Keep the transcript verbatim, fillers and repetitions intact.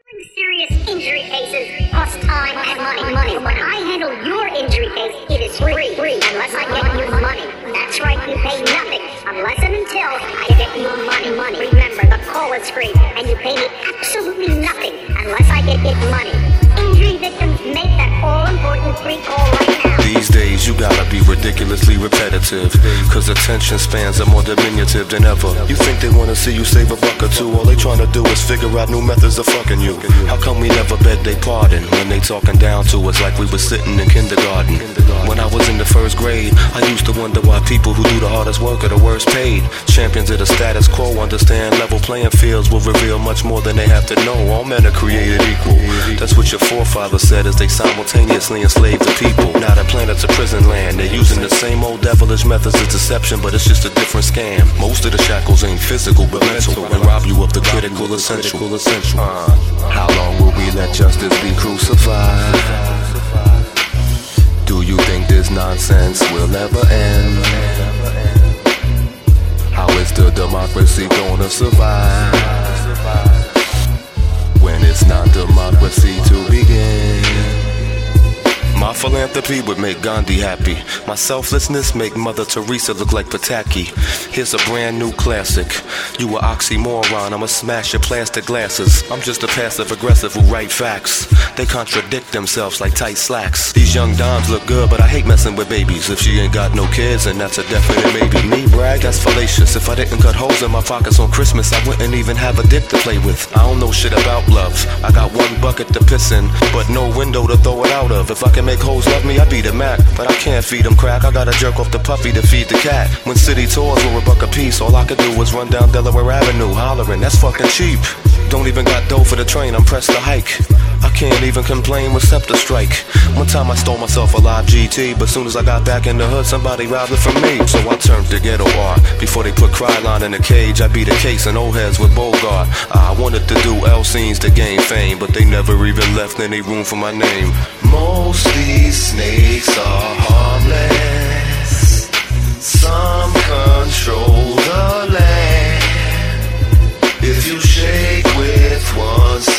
Serious injury cases cost time and money. money. When I handle your injury case, it is free, free, unless I get you money. That's right, you pay nothing, unless and until I get you money, money. Remember, the call is free, and you pay me absolutely nothing, unless I get you money. Injury victims, make that all-important free call right now. These days, you gotta be ridiculously repetitive, cause attention spans are more diminutive than ever. You think they wanna see you save a buck or two, all they trying to do is figure out new methods of fucking you. How come we never beg they pardon when they talking down to us like we was sitting in kindergarten? When I was in the first grade, I used to wonder why people who do the hardest work are the worst paid. Champions of the status quo understand level playing fields will reveal much more than they have to know. All men are created equal. That's what your forefathers said as they simultaneously enslaved the people. Now the planet's a prison land. They're using the same old devilish methods of deception, but it's just a different scam. Most of the shackles ain't physical but mental, and rob you of the critical essential. Uh, how long will we let justice be crucified? Do you think this nonsense will ever end? How is the democracy gonna survive when it's not democracy to begin? My philanthropy would make Gandhi happy. My selflessness make Mother Teresa look like Pataki. Here's a brand new classic. You a oxymoron, I'ma smash your plastic glasses. I'm just a passive aggressive who write facts. They contradict themselves like tight slacks. These young dimes look good, but I hate messing with babies. If she ain't got no kids, and that's a definite maybe. Me brag, that's fallacious. If I didn't cut holes in my pockets on Christmas, I wouldn't even have a dick to play with. I don't know shit about love. I got one bucket to piss in, but no window to throw it out of. If I can make hoes love me, I be the Mac, but I can't feed them crack. I gotta jerk off the puppy to feed the cat. When city tours were a buck a piece, all I could do was run down Delaware Avenue hollering, that's fucking cheap. Don't even got dough for the train, I'm pressed to hike. I can't even complain with scepter strike. One time I stole myself a live G T, but soon as I got back in the hood, somebody robbed it from me. So I turned to ghetto art. Before they put Kryline in a cage, I beat a case and old heads with Bogart. I wanted to do L scenes to gain fame, but they never even left any room for my name. Most these snakes are harmless. Some control the land. If you shake with one